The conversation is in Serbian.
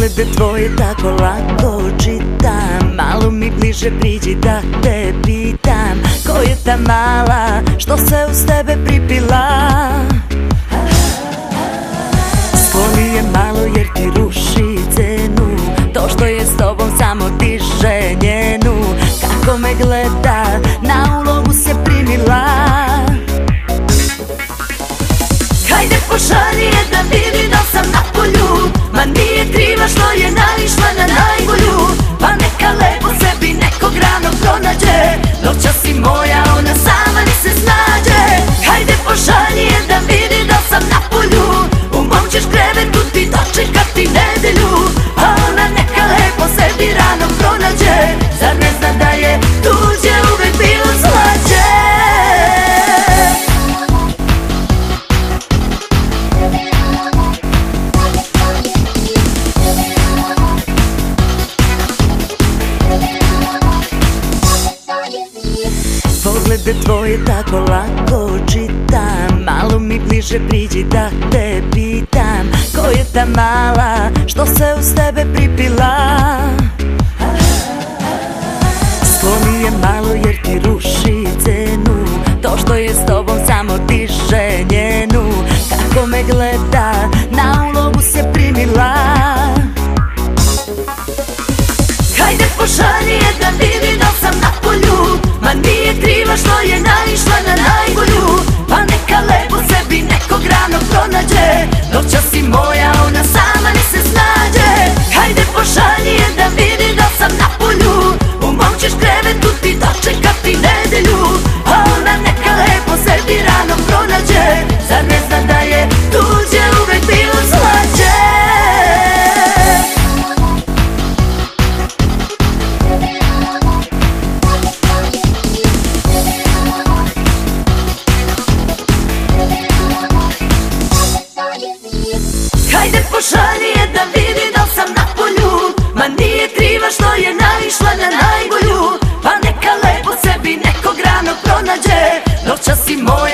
Poglede tvoje tako lako čitam, malo mi bliže priđi da te pitam, ko je ta mala što se uz tebe pripila? Skloni je malo jer ti ruši cenu, to što je s tobom samo diže njenu. Kako me gleda, na ulogu se primila. Hajde pošalji je da vidi da sam na polju, ma nije kriva što je naišla na najbolju. Pa neka lepo sebi nekog ranog pronađe, noćas si moja, ona sama ni se snađe. Hajde pošalji je da vidi da sam na polju, u mom ćeš krevetu ti dočekati nedelju. A ona neka lepo sebi ranog pronađe, zar ne zna da je tuđe uvek bilo slađe. Poglede tvoje tako lako čitam, malo mi bliže priđi da te pitam, ko je ta mala što se uz tebe pripila? Skloni je malo jer ti ruši cenu, to što je s tobom samo diže njenu. Kako me gleda, na ulogu se primila. Hajde pošalji je da vidi da sam na polju, ma nije kriva što je naišla na najbolju. Pa neka lepo sebi nekog ranog pronađe, noćas si moja, ona sama ni se snađe. Hajde pošalji je da vidi da sam na polju, u mom ćeš krevetu ti dočekati nedelju. A ona neka lepo sebi ranog pronađe, zar ne zna da je tuđe uvek bilo slađe. Hajde pošalji je da vidi da sam na polju, ma nije kriva što je naišla na najbolju. Pa neka lepo sebi nekog ranog pronađe, noćas si moja.